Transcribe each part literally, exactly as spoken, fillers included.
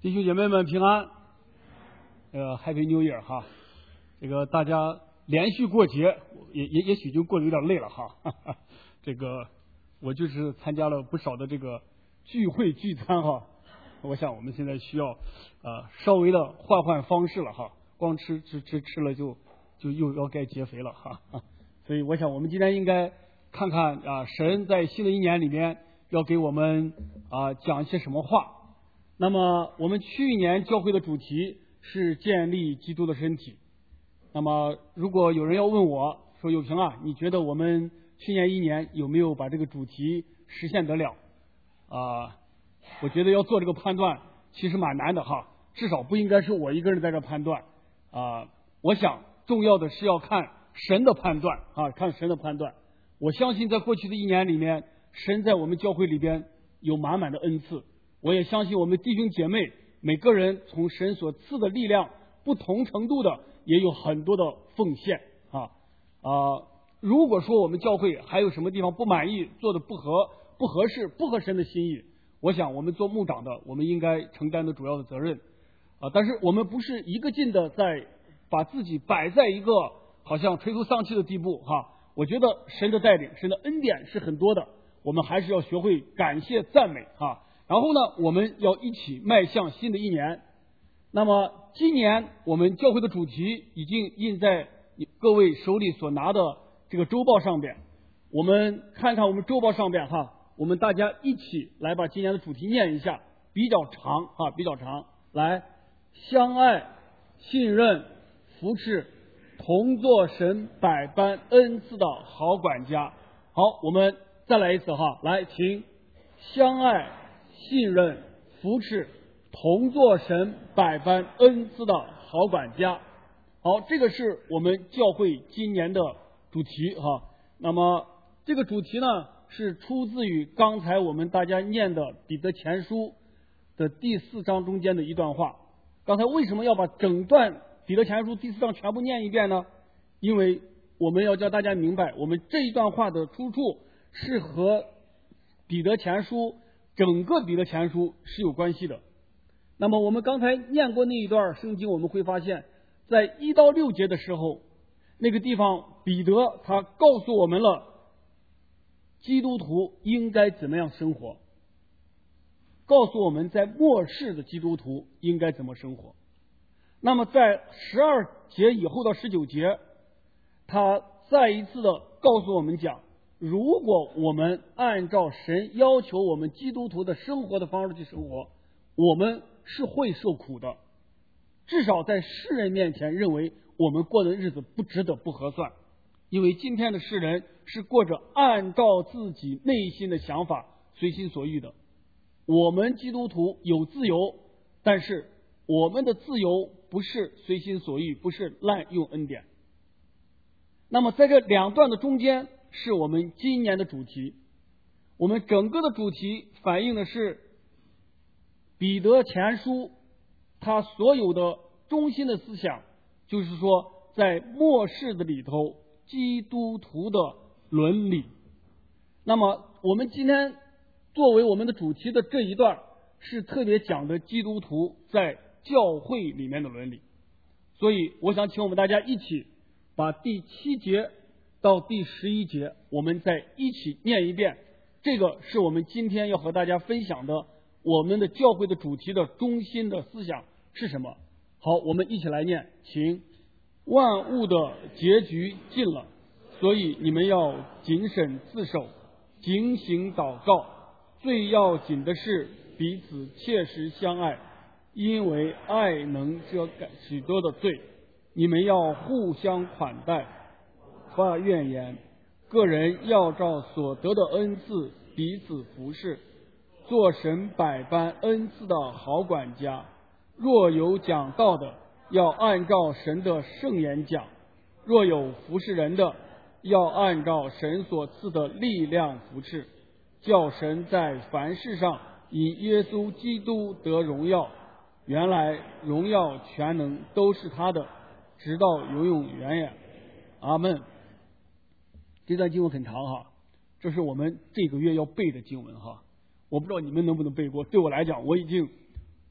弟兄姐妹们平安，呃 ，Happy New Year 哈！这个大家连续过节，也也也许就过得有点累了哈。哈哈这个我就是参加了不少的这个聚会聚餐哈，我想我们现在需要呃稍微的换换方式了哈，光吃吃吃吃了就就又要该减肥了哈。所以我想我们今天应该看看啊，神在新的一年里面要给我们啊讲一些什么话。那么我们去年教会的主题是建立基督的身体。那么如果有人要问我说友平啊，你觉得我们去年一年有没有把这个主题实现得了啊？我觉得要做这个判断其实蛮难的哈，至少不应该是我一个人在这判断啊。我想重要的是要看神的判断啊，看神的判断。我相信在过去的一年里面，神在我们教会里边有满满的恩赐。我也相信我们弟兄姐妹每个人从神所赐的力量不同程度的也有很多的奉献啊啊！如果说我们教会还有什么地方不满意，做的不合不合适，不合神的心意，我想我们做牧长的，我们应该承担的主要的责任啊！但是我们不是一个劲的在把自己摆在一个好像垂头丧气的地步哈。我觉得神的带领，神的恩典是很多的，我们还是要学会感谢赞美哈。然后呢，我们要一起迈向新的一年。那么今年我们教会的主题已经印在各位手里所拿的这个周报上边。我们看看我们周报上边哈，我们大家一起来把今年的主题念一下，比较长哈，比较长。来，相爱、信任、扶持，同做神百般恩赐的好管家。好，我们再来一次哈，来，请相爱、信任、扶持，同做神百般恩赐的好管家。好，这个是我们教会今年的主题哈。那么这个主题呢，是出自于刚才我们大家念的彼得前书的第四章中间的一段话。刚才为什么要把整段彼得前书第四章全部念一遍呢？因为我们要叫大家明白，我们这一段话的出处是和彼得前书整个彼得前书是有关系的。那么我们刚才念过那一段圣经，我们会发现在一到六节的时候，那个地方彼得他告诉我们了基督徒应该怎么样生活，告诉我们在末世的基督徒应该怎么生活。那么在十二节以后到十九节，他再一次的告诉我们讲，如果我们按照神要求我们基督徒的生活的方式去生活，我们是会受苦的，至少在世人面前认为我们过的日子不值得，不合算。因为今天的世人是过着按照自己内心的想法随心所欲的。我们基督徒有自由，但是我们的自由不是随心所欲，不是滥用恩典。那么在这两段的中间是我们今年的主题。我们整个的主题反映的是彼得前书他所有的中心的思想，就是说在末世的里头基督徒的伦理。那么我们今天作为我们的主题的这一段是特别讲的基督徒在教会里面的伦理。所以我想请我们大家一起把第七节到第十一节我们再一起念一遍，这个是我们今天要和大家分享的我们的教会的主题的中心的思想是什么。好，我们一起来念，请。万物的结局近了，所以你们要谨慎自守，警醒祷告。最要紧的是彼此切实相爱，因为爱能遮盖许多的罪。你们要互相款待，发怨言，个人要照所得的恩赐彼此服侍，做神百般恩赐的好管家。若有讲道的，要按照神的圣言讲；若有服侍人的，要按照神所赐的力量服侍，叫神在凡事上以耶稣基督得荣耀。原来荣耀全能都是他的，直到永永远远。阿们。这段经文很长哈，这是我们这个月要背的经文哈。我不知道你们能不能背过，对我来讲，我已经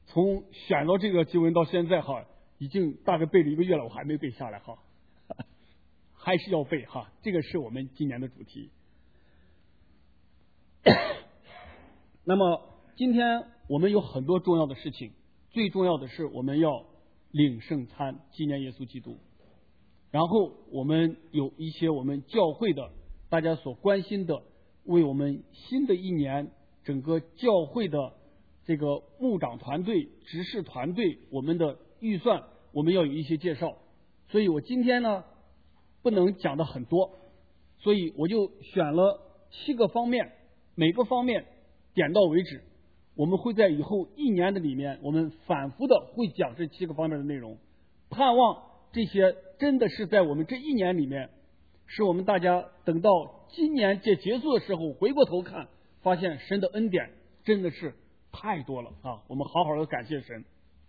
从选到这个经文到现在哈，已经大概背了一个月了，我还没背下来哈，还是要背哈，这个是我们今年的主题。那么今天我们有很多重要的事情，最重要的是我们要领圣餐，纪念耶稣基督。然后我们有一些我们教会的大家所关心的，为我们新的一年整个教会的这个牧长团队、执事团队，我们的预算我们要有一些介绍。所以我今天呢不能讲的很多，所以我就选了七个方面，每个方面点到为止。我们会在以后一年的里面，我们反复的会讲这七个方面的内容，盼望这些真的是在我们这一年里面，使我们大家等到今年节结束的时候回过头看，发现神的恩典真的是太多了啊！我们好好的感谢神。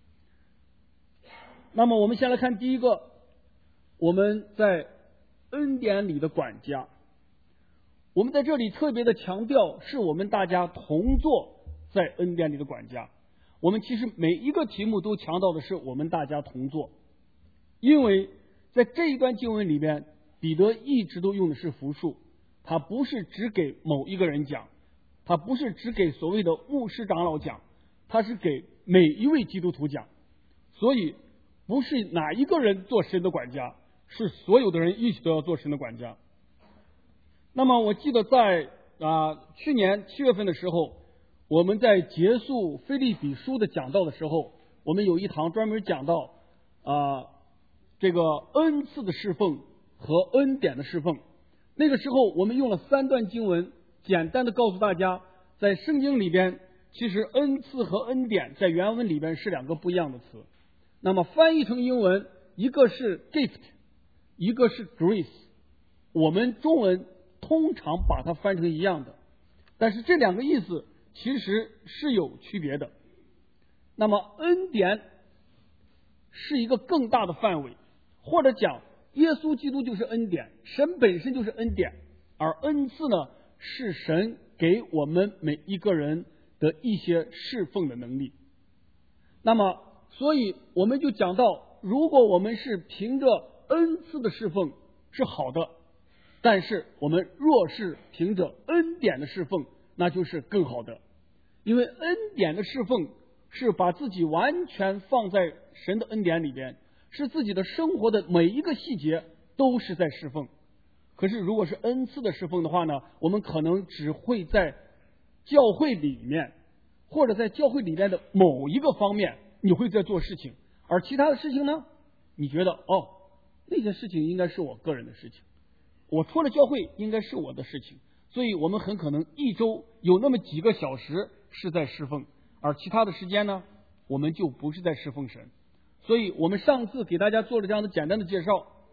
那么我们先来看第一个，我们在恩典里的管家。我们在这里特别的强调，是我们大家同做在恩典里的管家。我们其实每一个题目都强调的是我们大家同做，因为在这一段经文里边，彼得一直都用的是复数，他不是只给某一个人讲，他不是只给所谓的牧师长老讲，他是给每一位基督徒讲。所以不是哪一个人做神的管家，是所有的人一起都要做神的管家。那么我记得在啊、呃、去年七月份的时候，我们在结束腓立比书的讲道的时候，我们有一堂专门讲到啊、呃、这个恩赐的侍奉和恩典的侍奉。那个时候我们用了三段经文，简单的告诉大家，在圣经里边，其实恩赐和恩典在原文里边是两个不一样的词。那么翻译成英文，一个是 gift， 一个是 grace。我们中文通常把它翻成一样的，但是这两个意思其实是有区别的。那么恩典是一个更大的范围，或者讲耶稣基督就是恩典，神本身就是恩典，而恩赐呢是神给我们每一个人的一些侍奉的能力。那么所以我们就讲到，如果我们是凭着恩赐的侍奉是好的，但是我们若是凭着恩典的侍奉，那就是更好的。因为恩典的侍奉是把自己完全放在神的恩典里边，是自己的生活的每一个细节都是在侍奉。可是如果是恩赐的侍奉的话呢，我们可能只会在教会里面，或者在教会里面的某一个方面你会在做事情，而其他的事情呢，你觉得哦，那件事情应该是我个人的事情，我出了教会应该是我的事情，所以我们很可能一周有那么几个小时是在侍奉，而其他的时间呢，我们就不是在侍奉神。所以我们上次给大家做了这样的简单的介绍。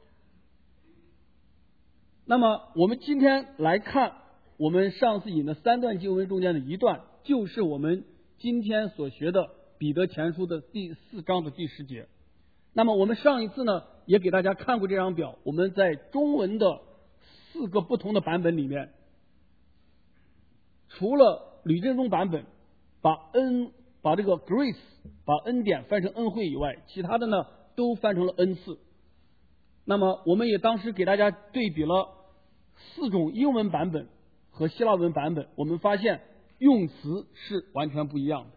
那么我们今天来看我们上次引的三段经文中间的一段，就是我们今天所学的彼得前书的第四章的第十节。那么我们上一次呢也给大家看过这张表，我们在中文的四个不同的版本里面，除了吕振中版本把恩把这个 grace 把恩典翻成恩惠以外，其他的呢都翻成了恩赐。那么我们也当时给大家对比了四种英文版本和希腊文版本，我们发现用词是完全不一样的。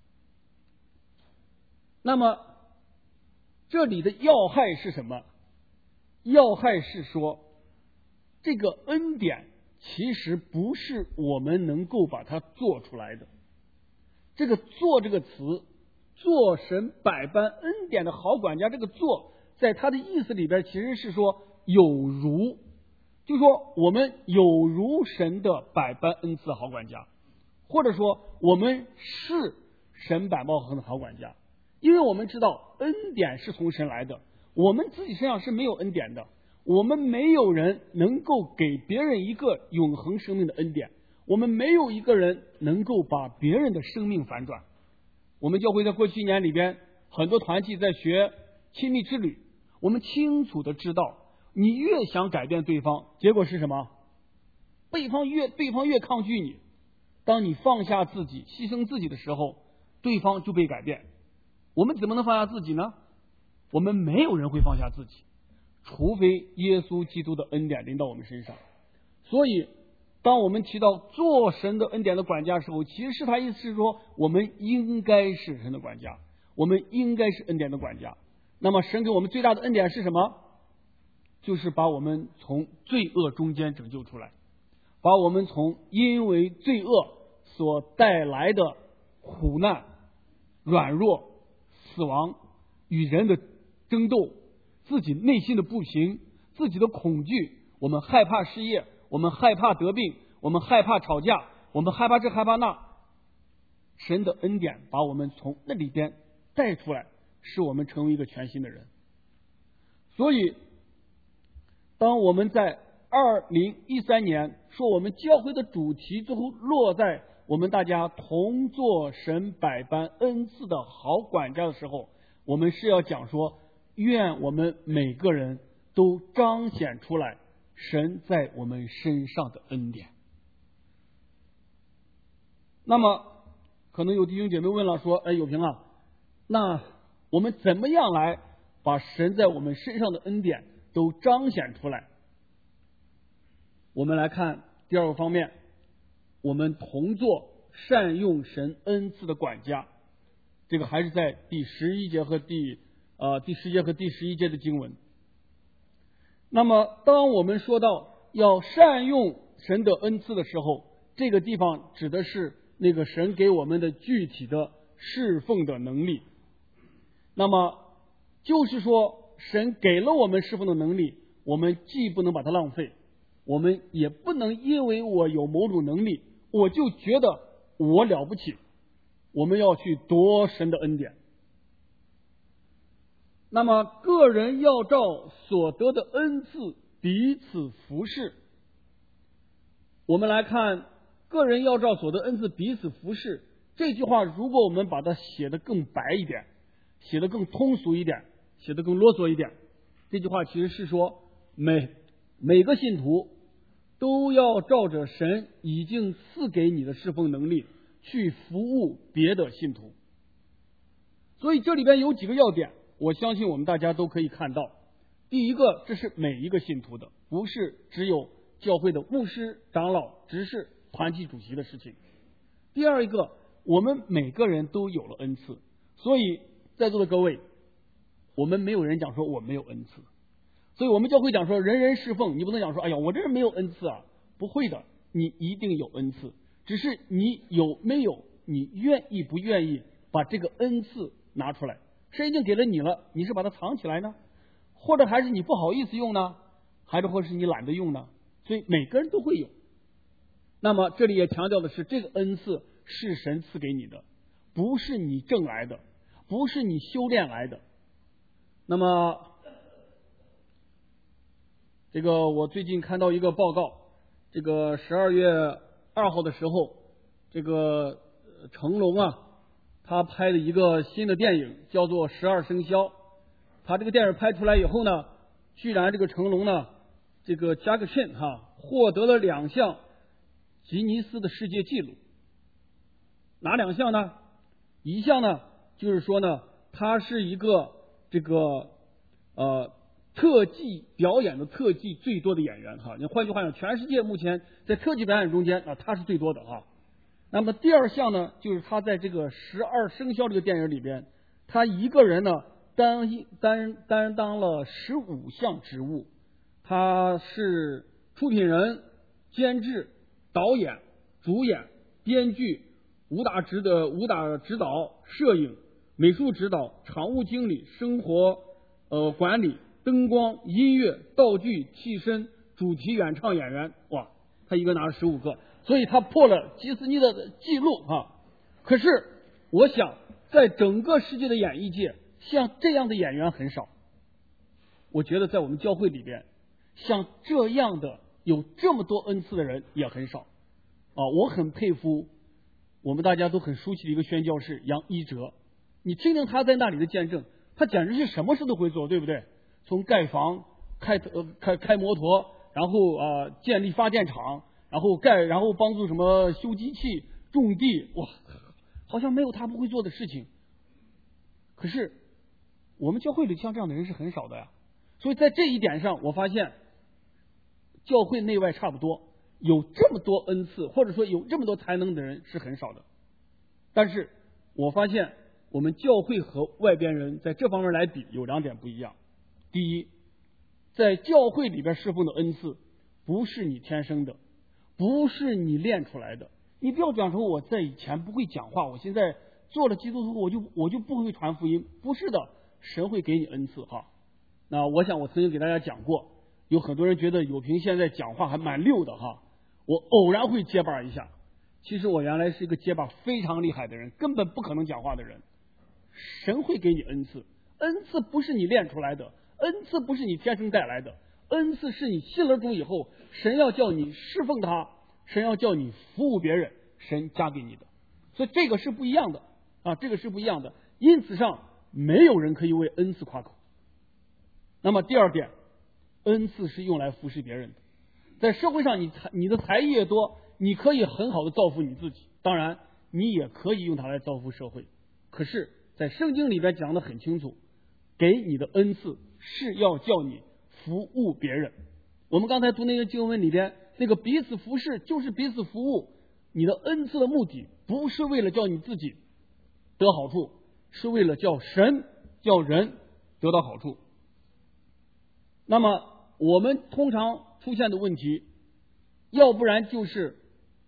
那么这里的要害是什么？要害是说，这个恩典其实不是我们能够把它做出来的。这个做这个词，做神百般恩典的好管家，这个做在它的意思里边其实是说有如，就是说我们有如神的百般恩赐的好管家，或者说我们是神百般恩的好管家。因为我们知道恩典是从神来的，我们自己身上是没有恩典的，我们没有人能够给别人一个永恒生命的恩典，我们没有一个人能够把别人的生命反转。我们教会在过去一年里边，很多团体在学亲密之旅，我们清楚的知道，你越想改变对方，结果是什么？对方越对方越抗拒你。当你放下自己，牺牲自己的时候，对方就被改变。 我们怎么能放下自己呢？我们没有人会放下自己，除非耶稣基督的恩典临到我们身上。所以当我们提到做神的恩典的管家的时候，其实是他意思是说，我们应该是神的管家，我们应该是恩典的管家。那么神给我们最大的恩典是什么？就是把我们从罪恶中间拯救出来，把我们从因为罪恶所带来的苦难、软弱、死亡、与人的争斗、自己内心的不平、自己的恐惧，我们害怕失业，我们害怕得病，我们害怕吵架，我们害怕这害怕那。神的恩典把我们从那里边带出来，使我们成为一个全新的人。所以当我们在二零一三年说我们教会的主题最后落在我们大家同做神百般恩赐的好管家的时候，我们是要讲说，愿我们每个人都彰显出来神在我们身上的恩典。那么可能有弟兄姐妹问了，说哎，有平啊，那我们怎么样来把神在我们身上的恩典都彰显出来？我们来看第二个方面，我们同做善用神恩赐的管家。这个还是在第十一节和第呃第十节和第十一节的经文。那么当我们说到要善用神的恩赐的时候，这个地方指的是那个神给我们的具体的侍奉的能力。那么就是说，神给了我们侍奉的能力，我们既不能把它浪费，我们也不能因为我有某种能力，我就觉得我了不起。我们要去夺神的恩典。那么个人要照所得的恩赐彼此服侍。我们来看个人要照所得恩赐彼此服侍这句话，如果我们把它写得更白一点，写得更通俗一点，写得更啰嗦一点，这句话其实是说每每个信徒都要照着神已经赐给你的侍奉能力去服务别的信徒。所以这里边有几个要点，我相信我们大家都可以看到。第一个，这是每一个信徒的，不是只有教会的牧师、长老、执事、团体主席的事情。第二一个，我们每个人都有了恩赐，所以在座的各位，我们没有人讲说我没有恩赐。所以我们教会讲说人人侍奉，你不能讲说哎呀我这人没有恩赐啊，不会的，你一定有恩赐，只是你有没有，你愿意不愿意把这个恩赐拿出来。神已经给了你了，你是把它藏起来呢，或者还是你不好意思用呢，还是或是你懒得用呢？所以每个人都会有。那么这里也强调的是，这个恩赐是神赐给你的，不是你挣来的，不是你修炼来的。那么这个我最近看到一个报告，这个十二月二号的时候，这个成龙啊，他拍了一个新的电影，叫做《十二生肖》。他这个电影拍出来以后呢，居然这个成龙呢，这个加个逊哈，获得了两项吉尼斯的世界纪录。哪两项呢？一项呢，就是说呢，他是一个这个呃特技表演的特技最多的演员哈。你换句话讲，全世界目前在特技表演中间啊，他是最多的哈。那么第二项呢，就是他在这个十二生肖这个电影里边，他一个人呢担担担当了十五项职务，他是出品人、监制、导演、主演、编剧、武打指的武打指导、摄影、美术指导、场务经理、生活呃管理、灯光、音乐、道具、替身、主题原唱演员，哇，他一个拿了十五个。所以他破了吉斯尼的记录啊！可是我想，在整个世界的演艺界，像这样的演员很少。我觉得在我们教会里边，像这样的有这么多恩赐的人也很少啊！我很佩服我们大家都很熟悉的一个宣教士杨一哲，你听听他在那里的见证，他简直是什么事都会做，对不对？从盖房、开呃开开摩托，然后啊、呃、建立发电厂。然后盖，然后帮助什么修机器、种地，哇，好像没有他不会做的事情。 可是我们教会里像这样的人是很少的呀。所以在这一点上，我发现教会内外差不多，有这么多恩赐或者说有这么多才能的人是很少的。但是我发现我们教会和外边人在这方面来比有两点不一样。第一，在教会里边侍奉的恩赐不是你天生的，不是你练出来的。你不要讲说我在以前不会讲话，我现在做了基督徒我就我就不会传福音。不是的，神会给你恩赐哈。那我想我曾经给大家讲过，有很多人觉得有平现在讲话还蛮溜的哈，我偶然会结巴一下。其实我原来是一个结巴非常厉害的人，根本不可能讲话的人。神会给你恩赐，恩赐不是你练出来的，恩赐不是你天生带来的，恩赐是你信了主以后，神要叫你侍奉他，神要叫你服务别人，神加给你的。所以这个是不一样的啊，这个是不一样的。因此上没有人可以为恩赐夸口。那么第二点，恩赐是用来服侍别人的。在社会上你才你的才艺越多，你可以很好的造福你自己，当然你也可以用它来造福社会。可是在圣经里边讲得很清楚，给你的恩赐是要叫你服务别人。我们刚才读那个经文里边，那个彼此服侍就是彼此服务。你的恩赐的目的不是为了叫你自己得好处，是为了叫神叫人得到好处。那么我们通常出现的问题，要不然就是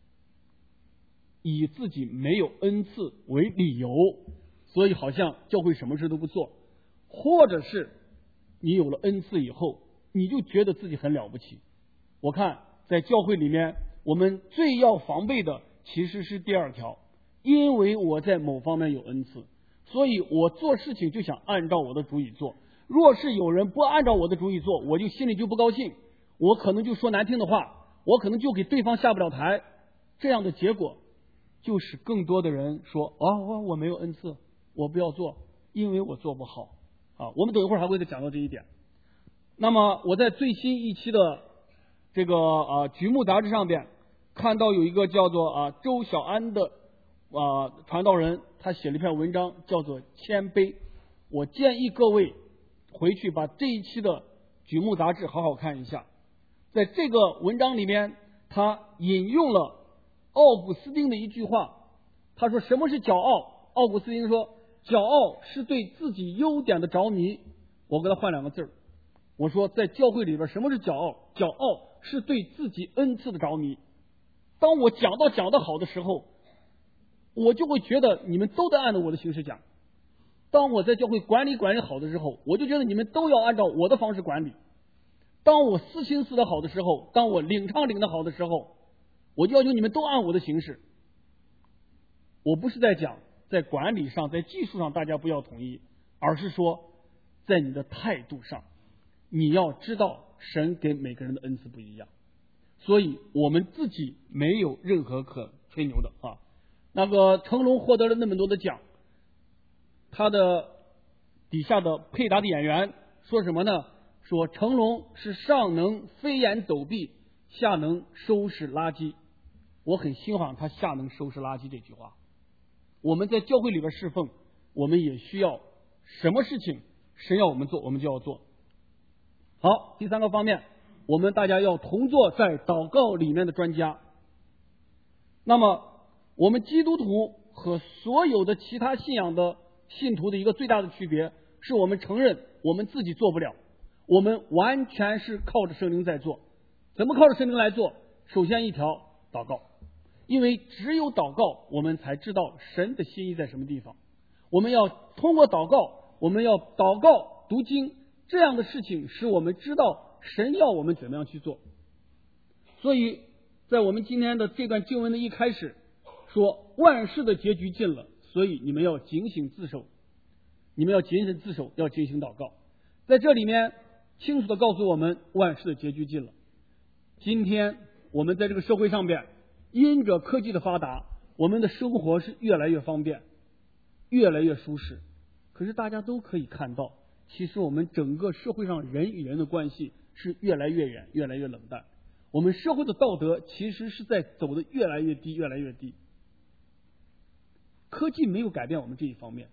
以自己没有恩赐为理由，所以好像教会什么事都不做，或者是你有了恩赐以后，你就觉得自己很了不起。我看在教会里面，我们最要防备的其实是第二条，因为我在某方面有恩赐，所以我做事情就想按照我的主意做。若是有人不按照我的主意做，我就心里就不高兴，我可能就说难听的话，我可能就给对方下不了台。这样的结果就是更多的人说啊，我我没有恩赐，我不要做，因为我做不好啊。我们等一会儿还会再讲到这一点。那么我在最新一期的这个啊局目杂志上边看到有一个叫做啊周小安的啊传道人，他写了一篇文章叫做谦卑。我建议各位回去把这一期的局目杂志好好看一下。在这个文章里面，他引用了奥古斯丁的一句话，他说什么是骄傲？奥古斯丁说，骄傲是对自己优点的着迷。我给他换两个字儿，我说在教会里边什么是骄傲？骄傲是对自己恩赐的着迷。当我讲到讲得好的时候，我就会觉得你们都得按照我的形式讲。当我在教会管理管理好的时候，我就觉得你们都要按照我的方式管理。当我私心私的好的时候，当我领唱领的好的时候，我就要求你们都按我的形式。我不是在讲在管理上在技术上大家不要统一，而是说在你的态度上，你要知道神给每个人的恩赐不一样，所以我们自己没有任何可吹牛的啊。那个成龙获得了那么多的奖，他的底下的配搭的演员说什么呢？说成龙是上能飞檐走壁，下能收拾垃圾。我很欣赏他下能收拾垃圾这句话。我们在教会里边侍奉，我们也需要什么事情神要我们做，我们就要做好。第三个方面，我们大家要同做在祷告里面的专家。那么我们基督徒和所有的其他信仰的信徒的一个最大的区别，是我们承认我们自己做不了，我们完全是靠着圣灵在做。怎么靠着圣灵来做？首先一条，祷告。因为只有祷告，我们才知道神的心意在什么地方。我们要通过祷告，我们要祷告读经，这样的事情使我们知道神要我们怎么样去做。所以在我们今天的这段经文的一开始说，万事的结局近了，所以你们要警醒自守，你们要谨慎自守，要进行祷告。在这里面清楚地告诉我们，万事的结局近了。今天我们在这个社会上边，因着科技的发达，我们的生活是越来越方便，越来越舒适。可是大家都可以看到，其实我们整个社会上人与人的关系是越来越远，越来越冷淡。我们社会的道德其实是在走得越来越低，越来越低。科技没有改变我们这一方面，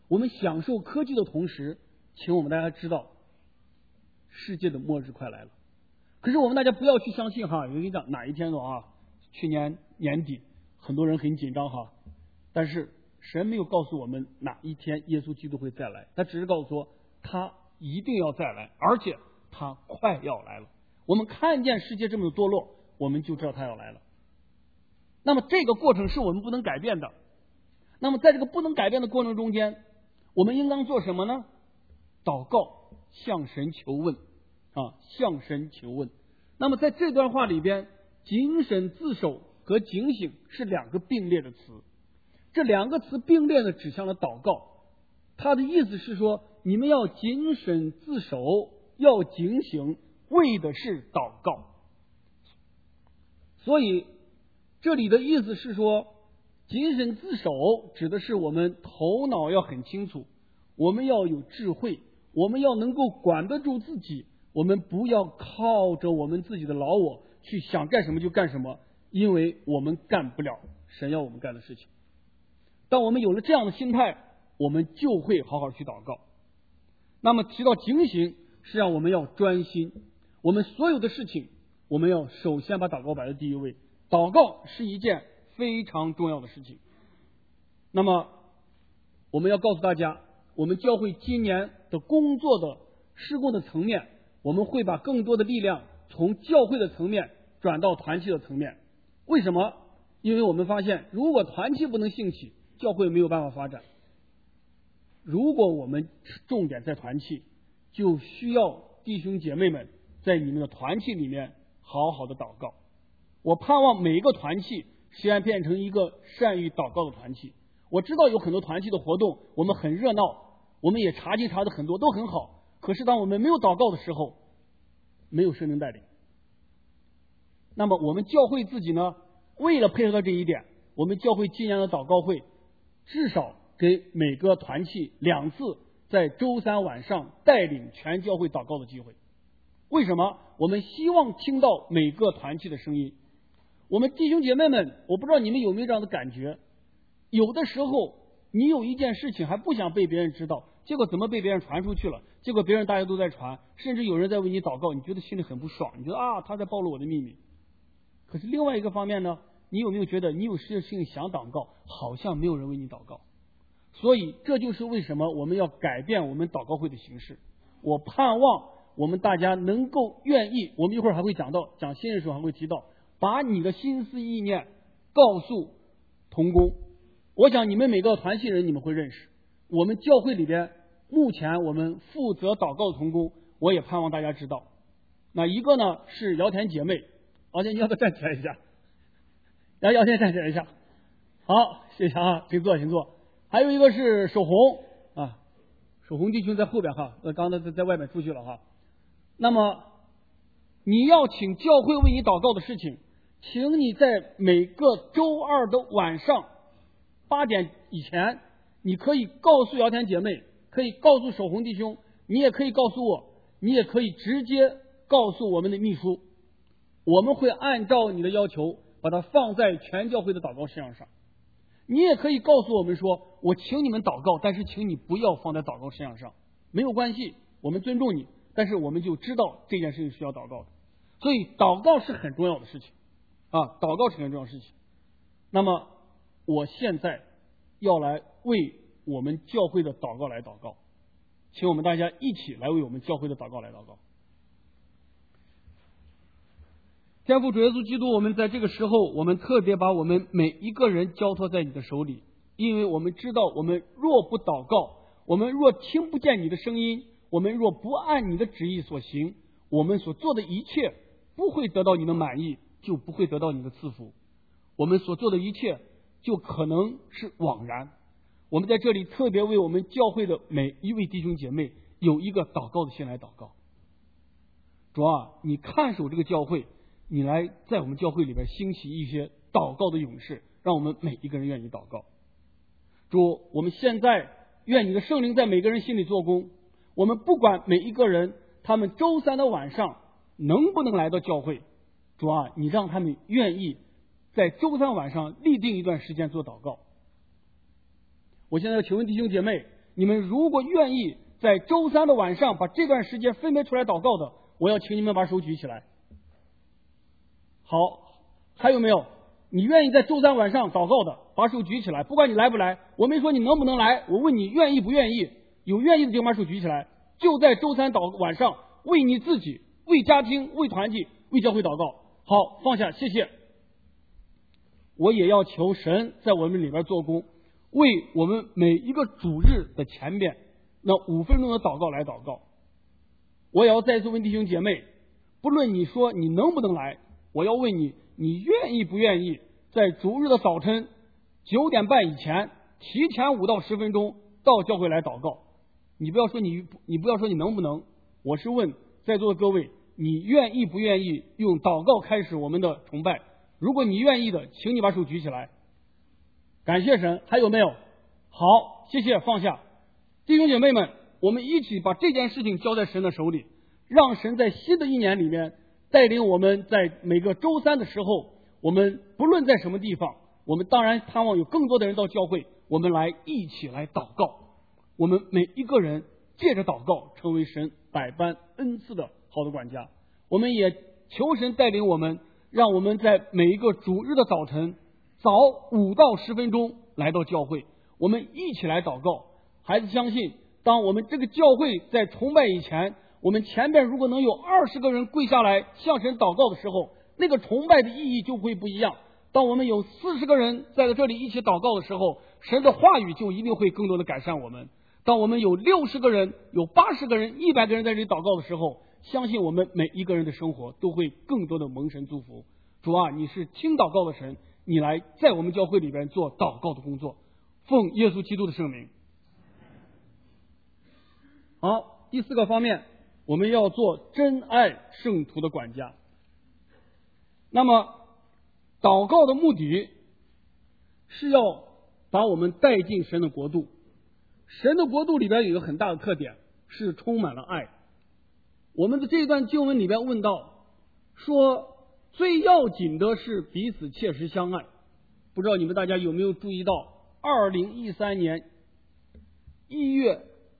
我们享受科技的同时，请我们大家知道，世界的末日快来了。可是我们大家不要去相信哈，我跟你讲，哪一天的啊？去年年底，很多人很紧张哈，但是神没有告诉我们哪一天耶稣基督会再来，他只是告诉说他一定要再来，而且他快要来了。我们看见世界这么的堕落，我们就知道他要来了。那么这个过程是我们不能改变的。那么在这个不能改变的过程中间，我们应当做什么呢？祷告，向神求问啊，向神求问。那么在这段话里边，谨慎自守和警醒是两个并列的词，这两个词并列的指向了祷告。它的意思是说，你们要谨慎自守，要警醒，为的是祷告。所以这里的意思是说，谨慎自守指的是我们头脑要很清楚，我们要有智慧，我们要能够管得住自己，我们不要靠着我们自己的老我去想干什么就干什么，因为我们干不了神要我们干的事情。当我们有了这样的心态，我们就会好好去祷告。那么提到警醒，是让我们要专心，我们所有的事情我们要首先把祷告摆在第一位。祷告是一件非常重要的事情。那么我们要告诉大家，我们教会今年的工作的事工的层面，我们会把更多的力量从教会的层面转到团契的层面。为什么？因为我们发现，如果团契不能兴起，教会没有办法发展。如果我们重点在团契，就需要弟兄姐妹们在你们的团契里面好好的祷告。我盼望每一个团契实现变成一个善于祷告的团契。我知道有很多团契的活动，我们很热闹，我们也查经查的很多，都很好。可是当我们没有祷告的时候，没有圣灵带领。那么我们教会自己呢，为了配合这一点，我们教会今年的祷告会至少给每个团契两次在周三晚上带领全教会祷告的机会。为什么？我们希望听到每个团契的声音。我们弟兄姐妹们，我不知道你们有没有这样的感觉，有的时候你有一件事情还不想被别人知道，结果怎么被别人传出去了，结果别人大家都在传，甚至有人在为你祷告，你觉得心里很不爽，你觉得啊他在暴露我的秘密。可是另外一个方面呢，你有没有觉得你有事情想祷告，好像没有人为你祷告？所以这就是为什么我们要改变我们祷告会的形式。我盼望我们大家能够愿意，我们一会儿还会讲到，讲新人时候还会提到，把你的心思意念告诉同工。我想你们每个团契人你们会认识，我们教会里边目前我们负责祷告的同工，我也盼望大家知道。那一个呢是姚田姐妹，姚田你要不要站起来一下？来，姚田站起来一下。好，谢谢啊，请坐，请坐。还有一个是守红啊，守红弟兄在后边哈，呃，刚才在在外面出去了哈。那么你要请教会为你祷告的事情，请你在每个周二的晚上八点以前，你可以告诉姚田姐妹，可以告诉守红弟兄，你也可以告诉我，你也可以直接告诉我们的秘书，我们会按照你的要求把它放在全教会的祷告事项上。你也可以告诉我们说，我请你们祷告，但是请你不要放在祷告事项上，没有关系，我们尊重你，但是我们就知道这件事情需要祷告的。所以祷告是很重要的事情啊，祷告是很重要的事情。那么我现在要来为我们教会的祷告来祷告，请我们大家一起来为我们教会的祷告来祷告。天父主耶稣基督，我们在这个时候，我们特别把我们每一个人交托在你的手里，因为我们知道，我们若不祷告，我们若听不见你的声音，我们若不按你的旨意所行，我们所做的一切不会得到你的满意，就不会得到你的赐福。我们所做的一切就可能是枉然。我们在这里特别为我们教会的每一位弟兄姐妹有一个祷告的心来祷告。主啊，你看守这个教会，你来在我们教会里边兴起一些祷告的勇士，让我们每一个人愿意祷告。主，我们现在愿你的圣灵在每个人心里做工，我们不管每一个人他们周三的晚上能不能来到教会，主啊，你让他们愿意在周三晚上立定一段时间做祷告。我现在要请问弟兄姐妹， 你们如果愿意在周三的晚上把这段时间分别出来祷告的，我要请你们把手举起来。好，还有没有？你愿意在周三晚上祷告的，把手举起来。不管你来不来，我没说你能不能来，我问你愿意不愿意。有愿意的就把手举起来。就在周三祷晚上，为你自己、为家庭、为团体、为教会祷告。好，放下，谢谢。我也要求神在我们里边做工，为我们每一个主日的前边那五分钟的祷告来祷告。我也要再次问弟兄姐妹，不论你说你能不能来，我要问你，你愿意不愿意在主日的早晨九点半以前提前五到十分钟到教会来祷告？你不要说你你不要说你能不能，我是问在座的各位，你愿意不愿意用祷告开始我们的崇拜？如果你愿意的，请你把手举起来。感谢神。还有没有？好，谢谢，放下。弟兄姐妹们，我们一起把这件事情交在神的手里，让神在新的一年里面带领我们，在每个周三的时候，我们不论在什么地方，我们当然盼望有更多的人到教会，我们来一起来祷告。我们每一个人借着祷告成为神百般恩赐的好的管家。我们也求神带领我们，让我们在每一个主日的早晨早五到十分钟来到教会，我们一起来祷告。孩子相信，当我们这个教会在崇拜以前，我们前边如果能有二十个人跪下来向神祷告的时候，那个崇拜的意义就会不一样。当我们有四十个人在这里一起祷告的时候，神的话语就一定会更多的改善我们。当我们有六十个人、有八十个人、一百个人在这里祷告的时候，相信我们每一个人的生活都会更多的蒙神祝福。主啊，你是听祷告的神，你来在我们教会里边做祷告的工作，奉耶稣基督的圣名。好，第四个方面，我们要做真爱圣徒的管家。那么祷告的目的是要把我们带进神的国度。神的国度里边有一个很大的特点，是充满了爱。我们的这段经文里边问到说，最要紧的是彼此切实相爱。不知道你们大家有没有注意到二零一三年一月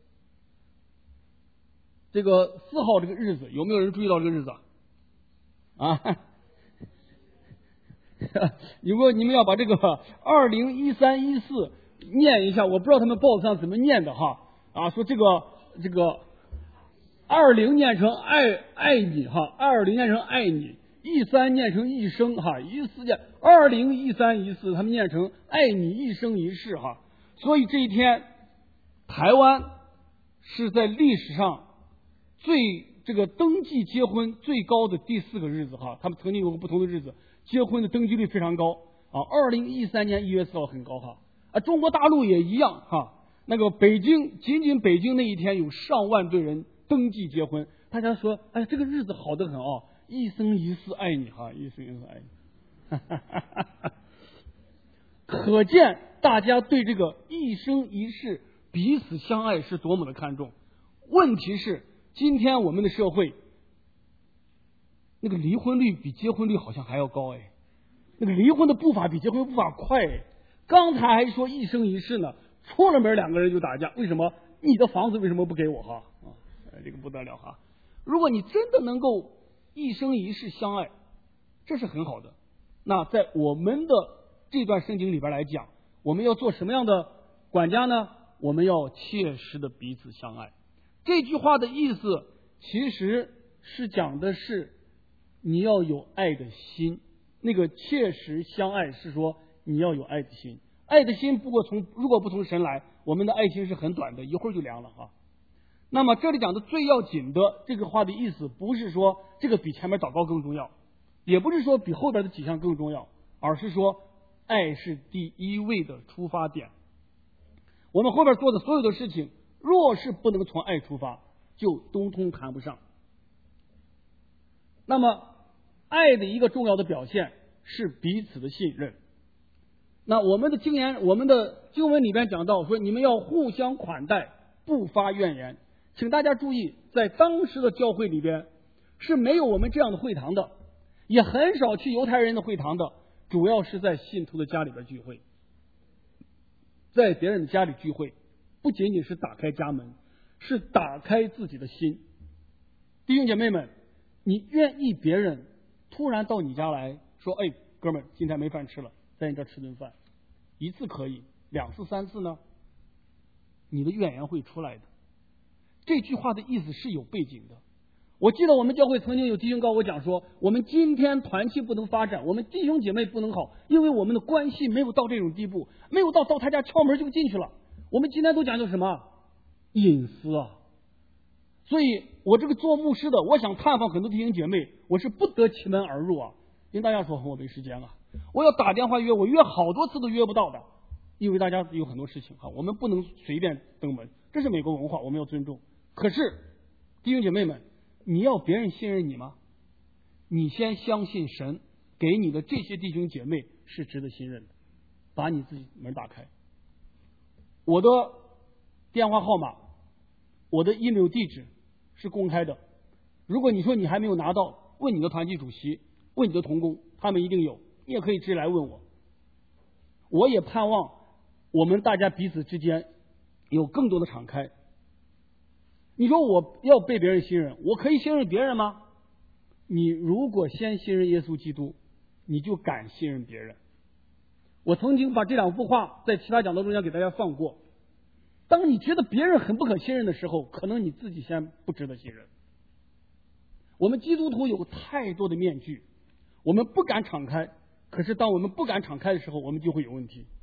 这个四号这个日子，有没有人注意到这个日子啊？如果你们要把这个二零一三一四念一下，我不知道他们报纸上怎么念的哈啊，说这个这个二零念成爱爱你哈，二零念成爱你，一三念成一生哈，一四念二零一三一四他们念成爱你一生一世哈。所以这一天，台湾是在历史上最这个登记结婚最高的第四个日子哈，他们曾经有过不同的日子，结婚的登记率非常高啊。二零一三年一月四号很高哈啊，中国大陆也一样哈。那个北京，仅仅北京那一天有上万对人登记结婚，大家说，哎，这个日子好得很哦，一生一世爱你哈，一生一世爱你，可见大家对这个一生一世彼此相爱是多么的看重。问题是，今天我们的社会，那个离婚率比结婚率好像还要高哎，那个离婚的步伐比结婚步伐快哎。刚才还说一生一世呢，出了门两个人就打架，为什么？你的房子为什么不给我哈？啊，这个不得了哈！如果你真的能够一生一世相爱，这是很好的。那在我们的这段圣经里边来讲，我们要做什么样的管家呢？我们要切实的彼此相爱。这句话的意思其实是讲的是你要有爱的心，那个切实相爱是说你要有爱的心。爱的心不过从如果不从神来，我们的爱心是很短的，一会儿就凉了哈。那么这里讲的最要紧的这个话的意思，不是说这个比前面祷告更重要，也不是说比后边的几项更重要，而是说爱是第一位的出发点。我们后边做的所有的事情，若是不能从爱出发，就通通谈不上。那么爱的一个重要的表现是彼此的信任。那我们的经言，我们的经文里边讲到说，你们要互相款待，不发怨言。请大家注意，在当时的教会里边是没有我们这样的会堂的，也很少去犹太人的会堂的，主要是在信徒的家里边聚会，在别人的家里聚会。 不仅仅是打开家门，是打开自己的心。弟兄姐妹们，你愿意别人突然到你家来说，哎，哥们儿，今天没饭吃了，在你这儿吃顿饭，一次可以，两次三次呢，你的怨言会出来的。这句话的意思是有背景的。我记得我们教会曾经有弟兄跟我讲说，我们今天团契不能发展，我们弟兄姐妹不能好，因为我们的关系没有到这种地步，没有到到他家敲门就进去了。我们今天都讲究什么？隐私啊！所以我这个做牧师的，我想探访很多弟兄姐妹，我是不得其门而入啊。跟大家说，我没时间啊，我要打电话约，我约好多次都约不到的，因为大家有很多事情哈，我们不能随便登门，这是美国文化，我们要尊重。可是弟兄姐妹们，你要别人信任你吗？你先相信神给你的这些弟兄姐妹是值得信任的，把你自己门打开。我的电话号码，我的 email 地址是公开的，如果你说你还没有拿到，问你的团契主席，问你的同工，他们一定有，你也可以直接来问我。我也盼望我们大家彼此之间有更多的敞开。你说我要被别人信任，我可以信任别人吗？你如果先信任耶稣基督，你就敢信任别人。我曾经把这两幅画在其他讲道中间给大家放过。当你觉得别人很不可信任的时候，可能你自己先不值得信任。我们基督徒有太多的面具，我们不敢敞开，可是当我们不敢敞开的时候，我们就会有问题。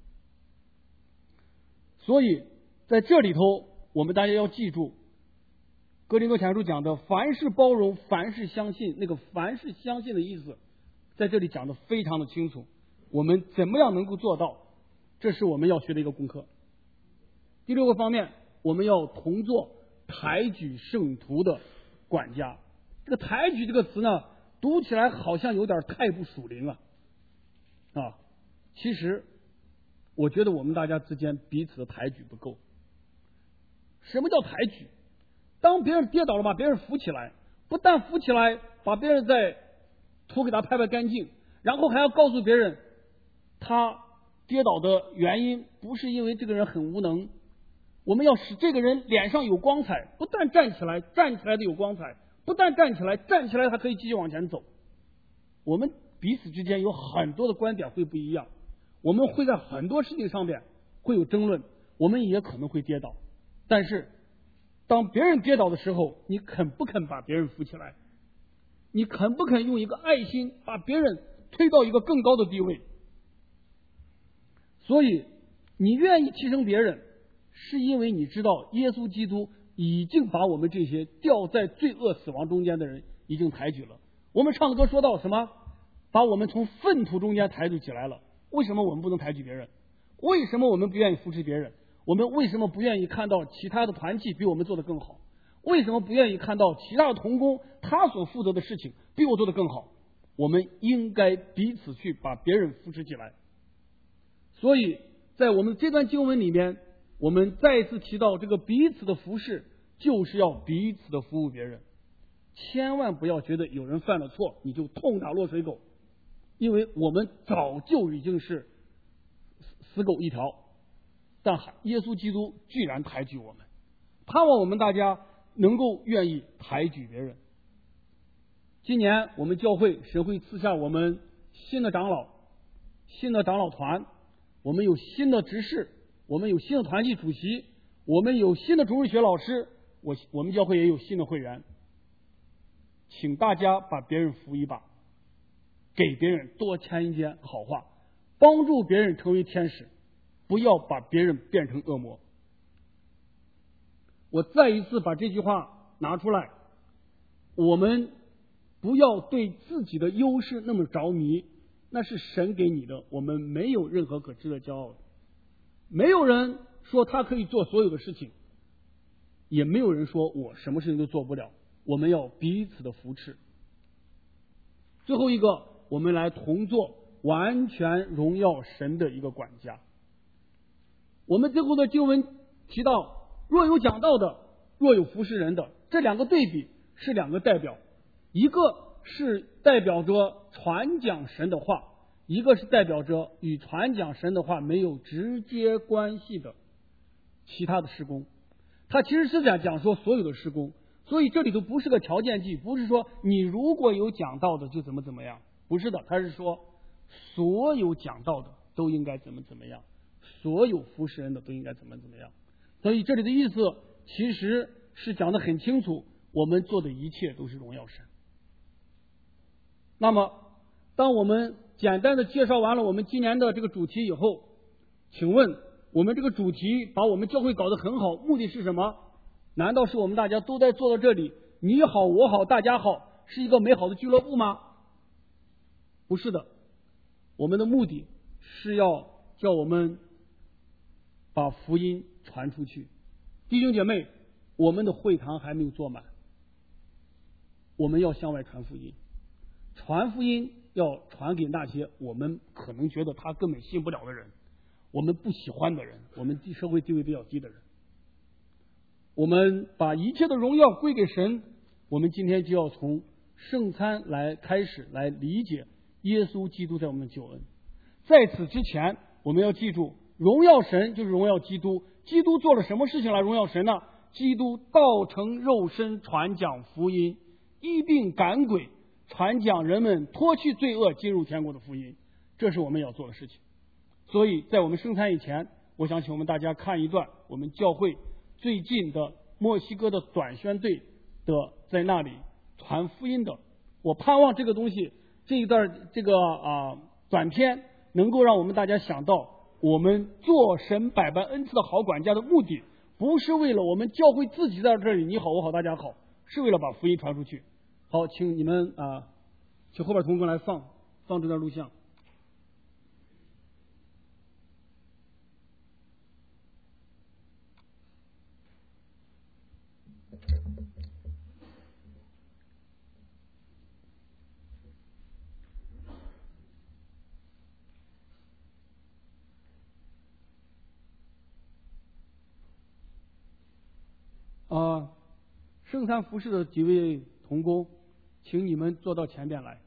所以在这里头，我们大家要记住哥林多前书讲的凡事包容，凡事相信，那个凡事相信的意思在这里讲的非常的清楚，我们怎么样能够做到，这是我们要学的一个功课。第六个方面，我们要同做抬举圣徒的管家。这个抬举这个词呢，读起来好像有点太不属灵了啊。其实我觉得我们大家之间彼此的抬举不够。什么叫抬举？当别人跌倒了，把别人扶起来，不但扶起来，把别人再头给他拍拍干净，然后还要告诉别人他跌倒的原因不是因为这个人很无能，我们要使这个人脸上有光彩，不但站起来，站起来的有光彩，不但站起来，站起来还可以继续往前走。我们彼此之间有很多的观点会不一样，我们会在很多事情上面会有争论，我们也可能会跌倒，但是当别人跌倒的时候，你肯不肯把别人扶起来？你肯不肯用一个爱心把别人推到一个更高的地位？所以你愿意提升别人，是因为你知道耶稣基督已经把我们这些掉在罪恶死亡中间的人已经抬举了。我们唱的歌说到什么？把我们从粪土中间抬举起来了。为什么我们不能抬举别人？为什么我们不愿意扶持别人？我们为什么不愿意看到其他的团契比我们做得更好？为什么不愿意看到其他的同工他所负责的事情比我做得更好？我们应该彼此去把别人扶持起来。所以在我们这段经文里面，我们再一次提到这个彼此的服侍，就是要彼此的服务别人。千万不要觉得有人犯了错你就痛打落水狗，因为我们早就已经是死狗一条，但耶稣基督居然抬举我们，盼望我们大家能够愿意抬举别人。今年我们教会神会赐下我们新的长老，新的长老团，我们有新的执事，我们有新的团契主席，我们有新的主日学老师，我我们教会也有新的会员。请大家把别人扶一把，给别人多签一件好话，帮助别人成为天使，不要把别人变成恶魔。我再一次把这句话拿出来，我们不要对自己的优势那么着迷，那是神给你的，我们没有任何可值得骄傲的。没有人说他可以做所有的事情，也没有人说我什么事情都做不了，我们要彼此的扶持。最后一个，我们来同做完全荣耀神的一个管家。我们最后的经文提到，若有讲道的，若有服侍人的，这两个对比是两个代表，一个是代表着传讲神的话，一个是代表着与传讲神的话没有直接关系的。 其他的施工。他其实是在讲说所有的施工，所以这里头不是个条件句，不是说你如果有讲道的就怎么怎么样，不是的，他是说所有讲道的都应该怎么怎么样，所有服侍人的都应该怎么怎么样。所以这里的意思其实是讲得很清楚，我们做的一切都是荣耀神。那么当我们简单的介绍完了我们今年的这个主题以后，请问我们这个主题把我们教会搞得很好，目的是什么？难道是我们大家都在坐到这里，你好我好大家好，是一个美好的俱乐部吗？不是的，我们的目的是要叫我们把福音传出去。弟兄姐妹，我们的会堂还没有坐满，我们要向外传福音。传福音要传给那些我们可能觉得他根本信不了的人，我们不喜欢的人，我们社会地位比较低的人。我们把一切的荣耀归给神。我们今天就要从圣餐来开始来理解耶稣基督在我们的救恩。在此之前，我们要记住，荣耀神就是荣耀基督。基督做了什么事情来荣耀神呢？基督道成肉身，传讲福音，医病赶鬼，传讲人们脱去罪恶进入天国的福音，这是我们要做的事情。所以在我们圣餐以前，我想请我们大家看一段我们教会最近的墨西哥的短宣队的在那里传福音的。我盼望这个东西这一段这个啊、呃、短片能够让我们大家想到，我们做神百般恩赐的好管家的目的不是为了我们教会自己在这里你好我好大家好，是为了把福音传出去。好，请你们啊、呃，请后边同工来放放这段录像。啊、呃，圣餐服侍的几位同工，请你们坐到前边来。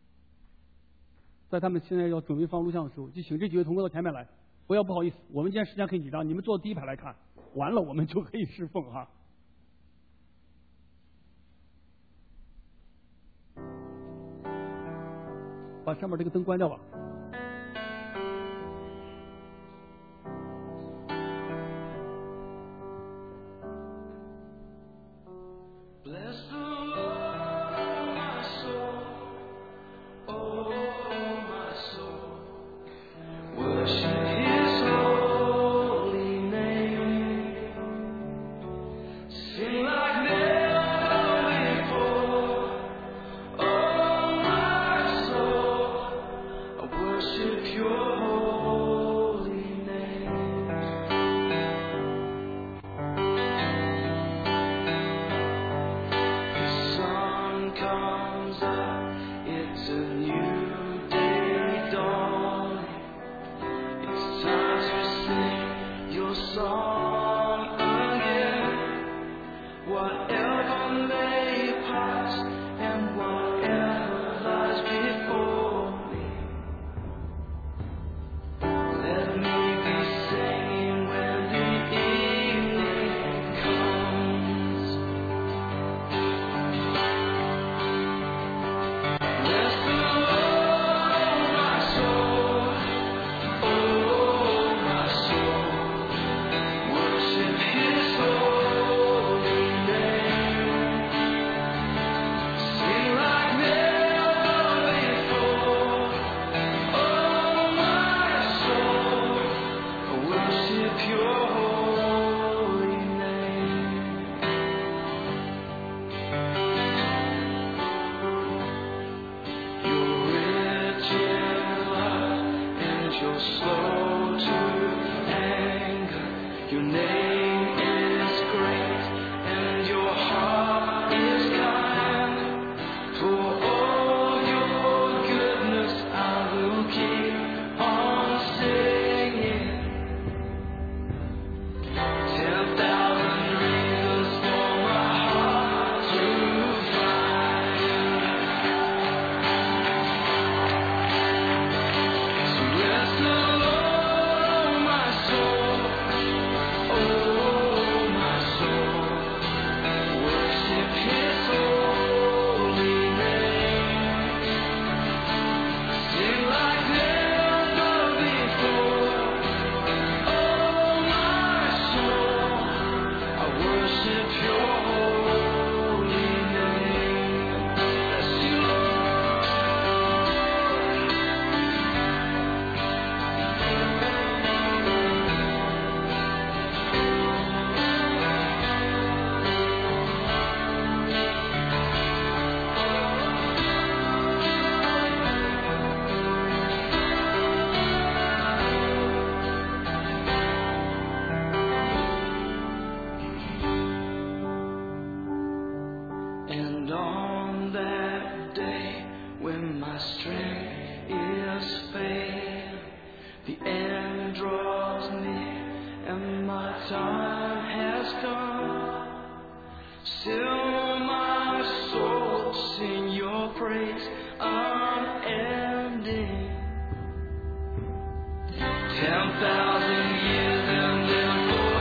在他们现在要准备放录像的时候，就请这几位同工到前面来。不要不好意思，我们今天时间很紧张，你们坐第一排来看，完了我们就可以侍奉哈。把上面这个灯关掉吧。 Worship His holy name. me, and my time has come. Still my soul sing your praise unending. Ten thousand years and then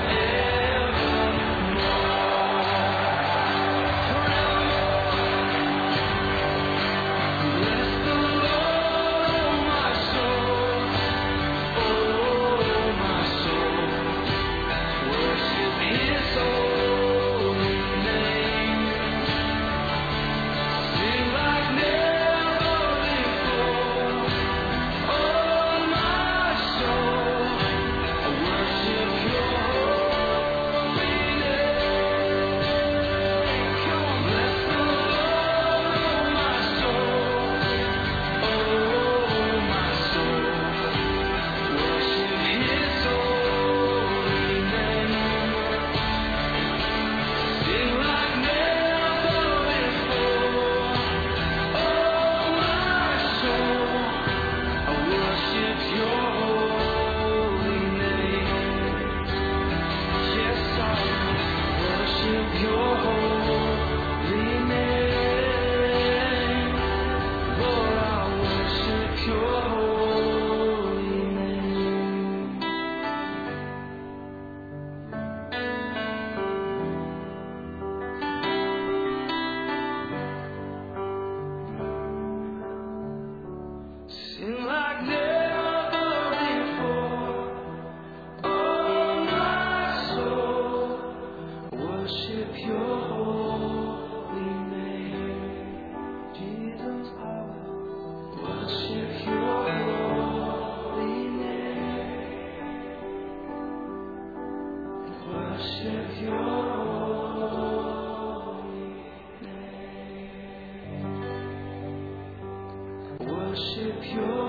worship your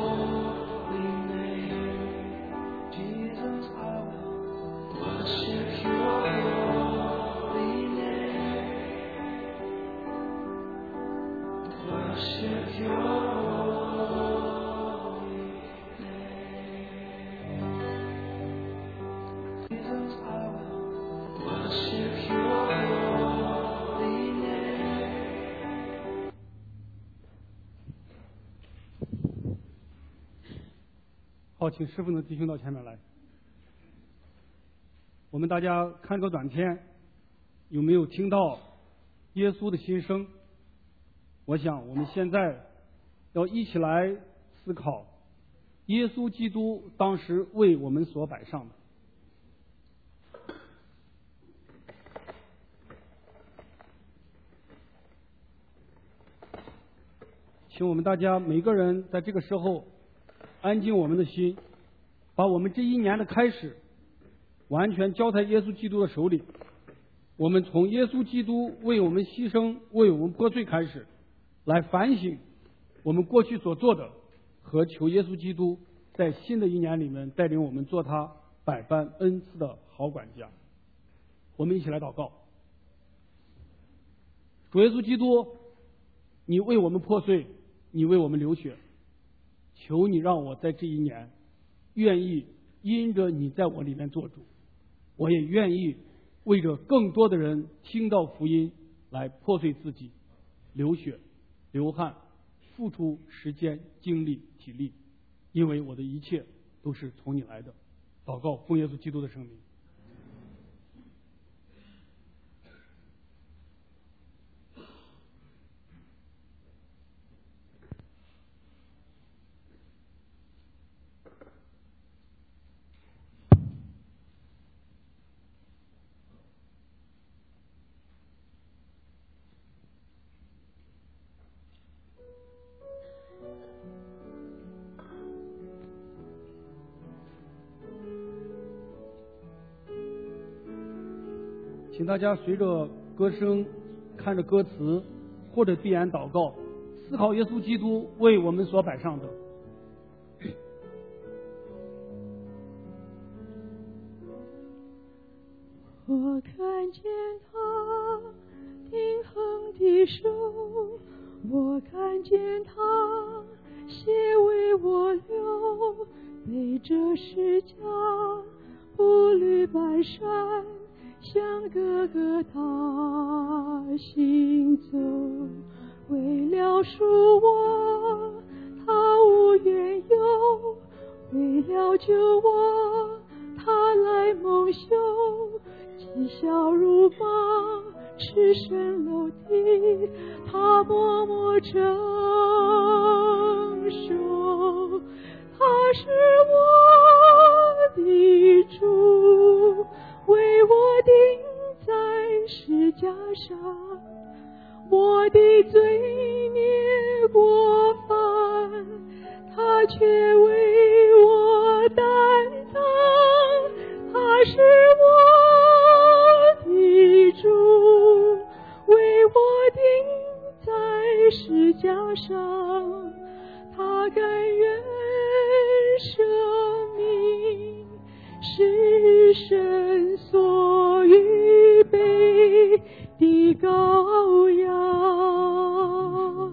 holy name. Jesus, I will worship your holy name. Worship your holy name. Jesus, I will worship your holy name. 好，请师父的弟兄到前面来。我们大家看个短片，有没有听到耶稣的心声？我想我们现在要一起来思考耶稣基督当时为我们所摆上的。请我们大家每个人在这个时候安静我们的心，把我们这一年的开始完全交在耶稣基督的手里。我们从耶稣基督为我们牺牲、为我们破碎开始，来反省我们过去所做的，和求耶稣基督在新的一年里面带领我们做他百般恩赐的好管家。我们一起来祷告。主耶稣基督，你为我们破碎，你为我们流血，求你让我在这一年愿意因着你在我里面做主，我也愿意为着更多的人听到福音来破碎自己，流血流汗，付出时间精力体力，因为我的一切都是从你来的。祷告奉耶稣基督的圣名。请大家随着歌声，看着歌词，或者闭眼祷告，思考耶稣基督为我们所摆上的。 我看见他定恒的手，我看见他血为我流， 背着十架步履蹒跚，向哥哥他行走。为了赎我，他无缘由；为了救我，他来蒙羞。讥笑辱骂，赤身露体，他默默承受。他是我的主，为我钉在十架上，我的罪孽过犯，他却为我担当。他是我的主，为我钉在十架上，他甘愿舍命，是神所预备的羔羊。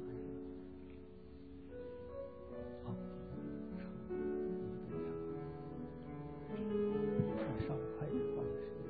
上还有话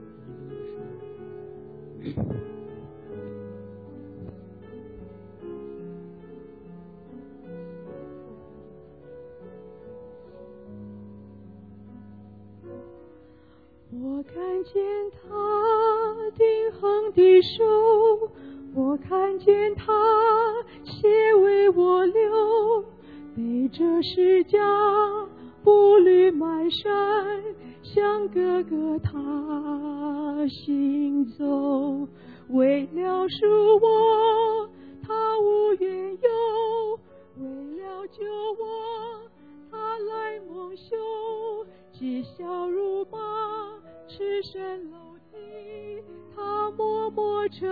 我看见他钉痕的手，我看见他血为我流，背着十架步履蹒跚，向哥哥他行走。为了赎我，他无缘由；为了救我，他来蒙羞。讥笑辱骂，赤身露体，他默默承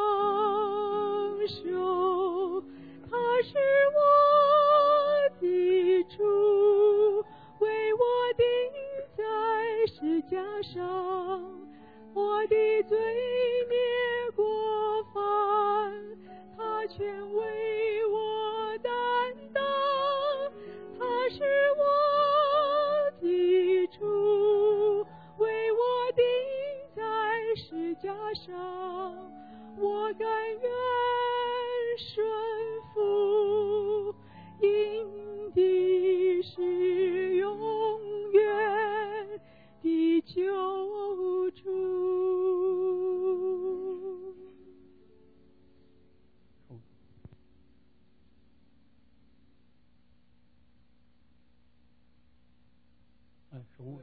受。他是我的主，为我钉在十架上，我的罪孽过犯，他全为我担当。他是我的主，为我钉在十架上，我甘愿顺服，因的是永远的救主。 哎，手舞。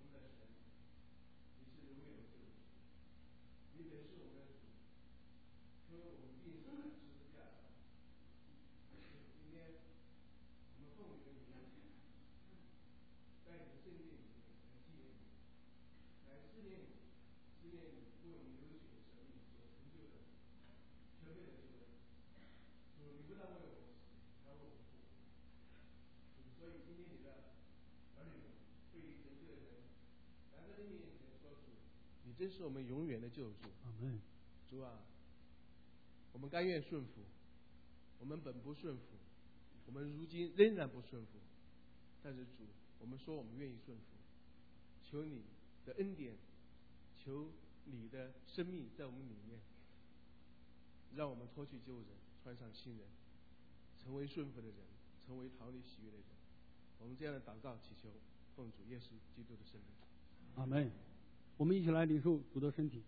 你真是我们永远的救主。 阿门。 主啊，我们甘愿顺服，我们本不顺服，我们如今仍然不顺服，但是主，我们说我们愿意顺服，求你的恩典，求你的生命在我们里面，让我们脱去旧人，穿上新人，成为顺服的人，成为讨你喜悦的人。我们这样的祷告祈求，奉主耶稣基督的圣名。 阿门。我们一起来领受主的身体。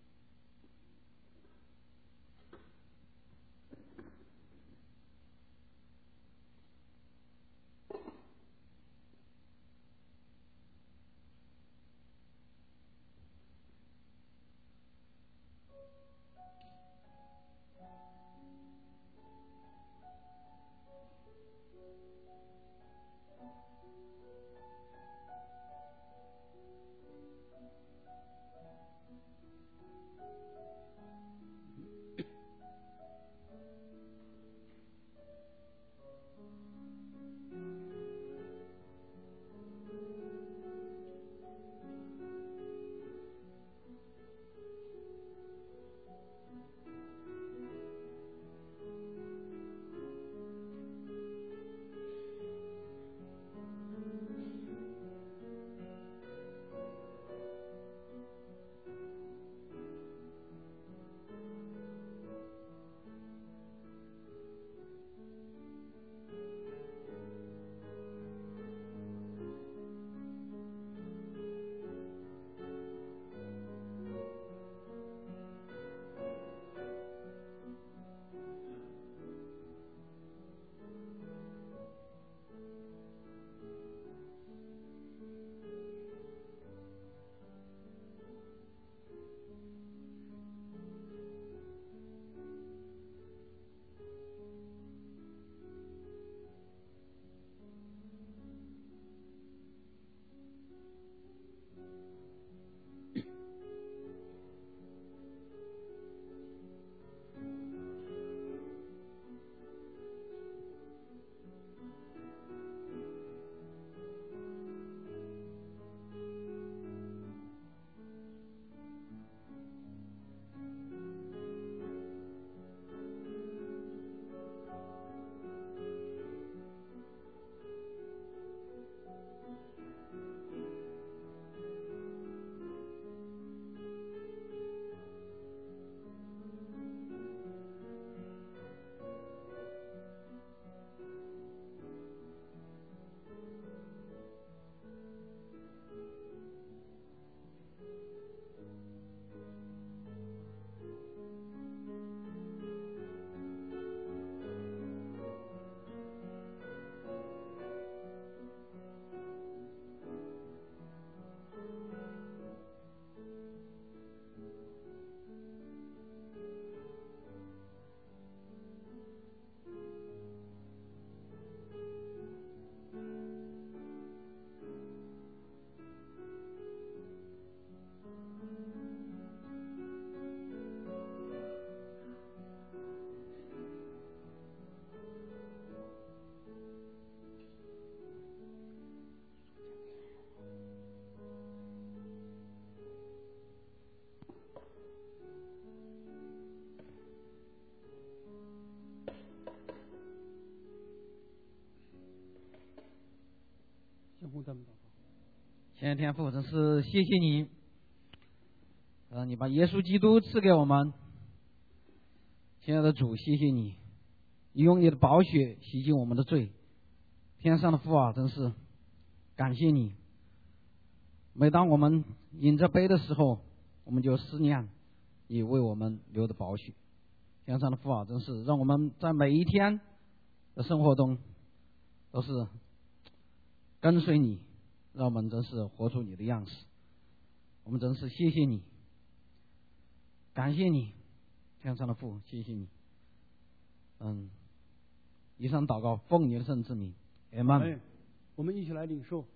亲爱的天父，真是谢谢你，呃，你把耶稣基督赐给我们。亲爱的主，谢谢你，你用你的宝血洗净我们的罪。天上的父啊，真是感谢你。每当我们饮着杯的时候，我们就思念你为我们流的宝血。天上的父啊，真是让我们在每一天的生活中都是跟随你，让我们真是活出你的样式。我们真是谢谢你，感谢你，天上的父，谢谢你。嗯，以上祷告奉你的圣之名，阿们。 哎，我们一起来领受。